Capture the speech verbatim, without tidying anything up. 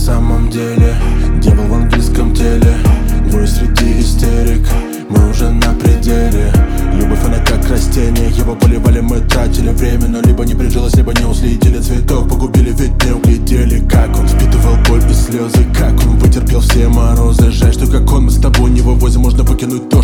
самом деле дьявол в английском теле, двое среди истерик, мы уже на пределе. Любовь она как растение, его поливали, мы тратили время, но либо не прижилось, либо не уследили. Цветок погубили, ведь не углядели, как он впитывал боль и слезы, как он вытерпел все морозы. Жаль, что как он мы с тобой не вывозим, можно выкинуть то,